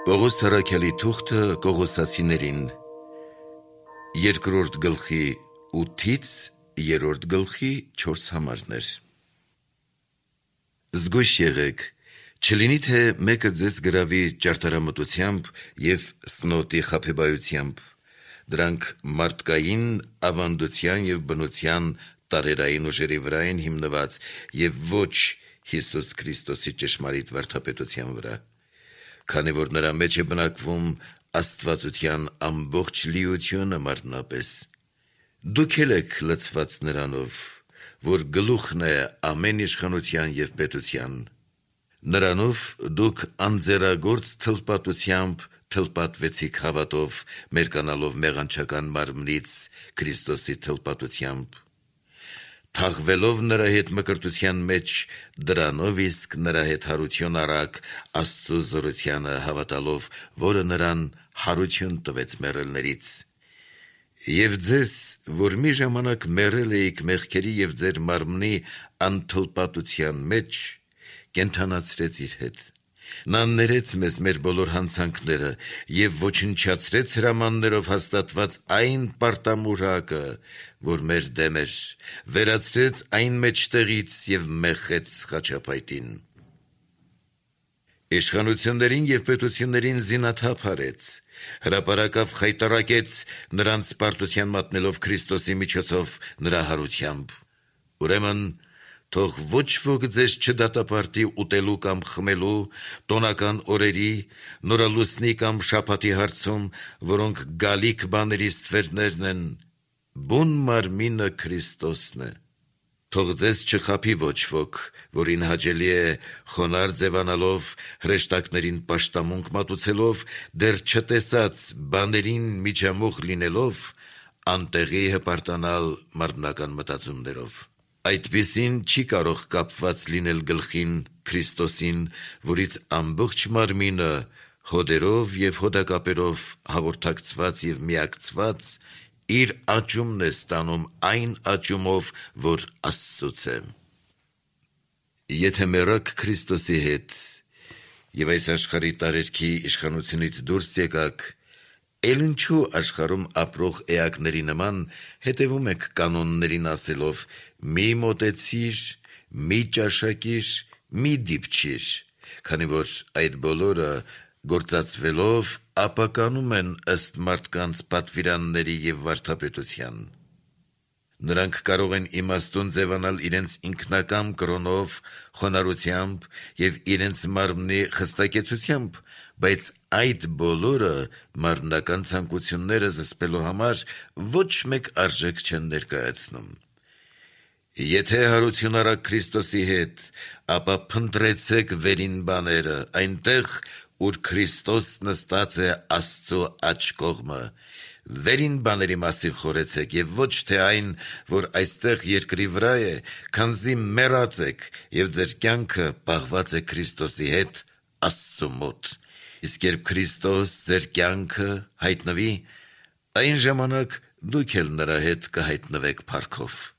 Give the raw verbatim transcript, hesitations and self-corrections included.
Պողոս Սարաքյալի թուղթը Կողոսացիներին երկրորդ գլխի ութից երրորդ գլխի չորս համարներ։ Զգույշ եղեք, չլինի թե մեկը ձեզ գրավի ճարտարամտությամբ և սնոտի խաբեբայությամբ, դրանք մարդկային ավանդության և բնության տարերային ուժերի վրա են հիմնված և ոչ Հիսուս Քրիստոսի ճշմարիտ վարդապետության վրա, քանի որ նրա մեջ է բնակվում աստվածության ամբողջ լիությունը մարմնապես։ Դուք էլ եք լցված նրանով, որ գլուխն է ամեն իշխանության և պետության։ Նրանով դուք անձեռագործ թլպատությամբ թլպատվեցիք հավատով, մերկանալով մեղանչական մարմնից Քրիստոսի թլպատությամբ, թաղվելով նրա հետ մկրտության մեջ, դրանով իսկ նրա հետ հարություն առաք Աստծու զորությանը հավատալով, որը նրան հարություն տվեց մեռելներից։ Եվ ձեզ, որ մի ժամանակ մեռել էիք մեղքերի և ձեր մարմնի անթլպատության մեջ, կենդանացրեց իր հետ։ Նա ներեց մեզ մեր բոլոր հանցանքները և ոչնչացրեց հրամաններով հաստատված այն պարտամուրակը, որ մեր դեմ էր, վերացրեց այն մեջտեղից և մեխեց խաչապայտին։ Իշխանություններին և պետություններին զինաթափ արեց, հրապարակավ խայտառակեց, նրանց պարտության մատնելով Քրիստոսի միջոցով նրա հարությամբ։ Ուրեմն թող ոչ ոք ձեզ չդատապարտի ուտելու կամ խմելու, տոնական օրերի, նորալուսնի կամ շաբաթի հարցում, որոնք գալիք բաների ստվերներն են, բուն մարմինը Քրիստոսն է։ Թող ձեզ չխաբի ոչ ոք, որին հաճելի է խոնարհ ձևանալով, հրեշտակներին պաշտամունք մատուցելով, դեռ չտեսած բաներին միջամուխ լինելով, անտեղի հպարտանալ մարմնական մտածումներով։ Այդպիսին չի կարող կապված լինել գլխին, Քրիստոսին, որից ամբողջ մարմինը հոդերով և հոդակապերով հաղորդակցված և միակցված իր աճումն է ստանում այն աճումով, որ Աստծուց է։ Եթե մեռաք Քրիստոսի հետ և այս աշխարհի տարերքի իշխանությունից դուրս եկաք, էլ ինչու աշխարհում ապրող էակների նման հետևում եք կանոններին ասելով՝ մի մոտեցիր, մի ճաշակիր, մի դիպչիր, քանի որ այդ բոլորը գործածվելով ապականում են ըստ մարդկանց պատվիրանների և վարդապետության։ Նրանք կարող են իմաստուն ձևանալ իրենց ինքնակամ կրոնով, խոնարհությամբ և իրենց մարմնի խստակեցությամբ, բայց այդ բոլորը մարմնական ցանկությունները զսպելու համար ոչ մեկ արժեք չեն ներկայացնում։ Եթե հարություն առաք Քրիստոսի հետ, ապա փնտրեցեք վերին բաները, այնտեղ, ուր Քրիստոս նստած է Աստծու աջ կողմը, վերին բաների մասին խորհեցեք և ոչ թե այն, որ այստեղ երկրի վրա է, քանզի մեռած եք և ձեր կյանքը պահված է Քրիստոսի հետ Աստծու մոտ։ Իսկ երբ Քրիստոս ձեր կյանքը հայտնվի, այն ժամանակ դուք էլ նրա հետ կհայտնվեք փառքով։